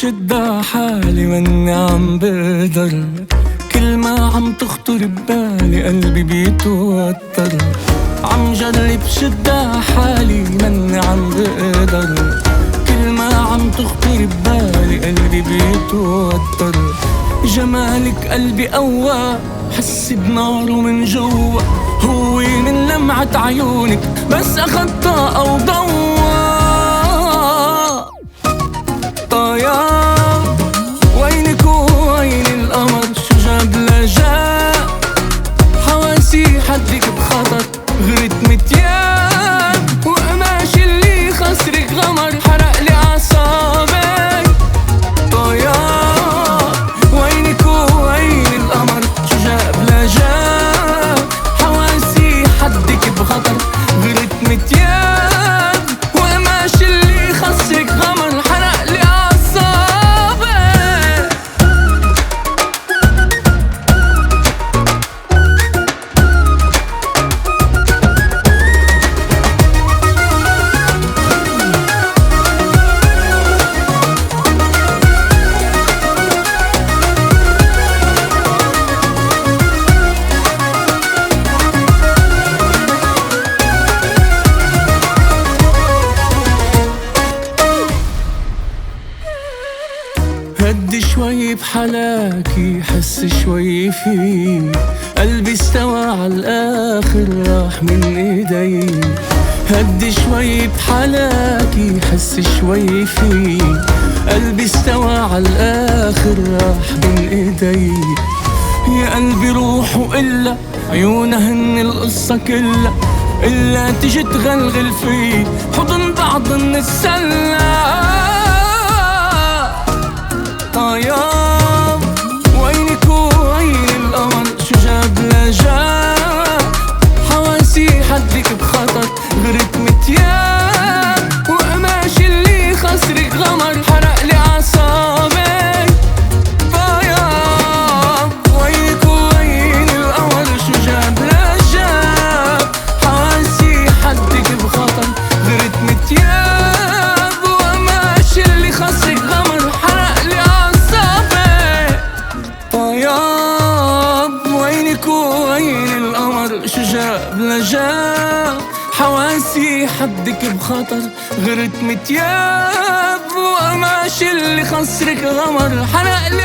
بشد حالي ماني عم بقدر، كل ما عم تخطر ببالي قلبي بيتوتر. عم جرب شد حالي ماني عم بقدر، كل ما عم تخطر ببالي قلبي بيتوتر. جمالك قلبي قوى، حس بناره من جوا، هو من لمعة عيونك بس أخد طاقة وضوى. طيار وينك وين القمر، شو جاب لجاب حواسي حدك بخطر، غرت متياب وقماش اللي خسرك غمر حرق لي عصابي. طيار وينك وين القمر، شو جاب لجاب حواسي حدك بخطر، غرت متياب وقماش اللي خسرك غمر حرق لي عصابي. هدي شوي بحلاكي، حس شوي فيه، قلبي استوى عالآخر راح من ايدي. هدي شوي بحلاكي، حس شوي فيه، قلبي استوى عالآخر راح من ايدي. يا قلبي روح وإلا عيونها هن القصة كلها، إلا تجي تغلغل فيه حضن بعض نتسلى. طياب وينك وين القمر، شو جاب لجاب حواسي حدك بخطر، غرت متياب وقماش اللي خسرك غمر حرق لي عصابي. طياب وينك وين القمر، شو جاب لجاب حواسي حدك بخطر، غرت متياب وقماش اللي خسرك غمر حرق لي عصابي. طياب وينك وين القمر، شو جاب لجاب حواسي حدك بخطر، غرت متياب وقماش اللي خسرك غمر حرق لي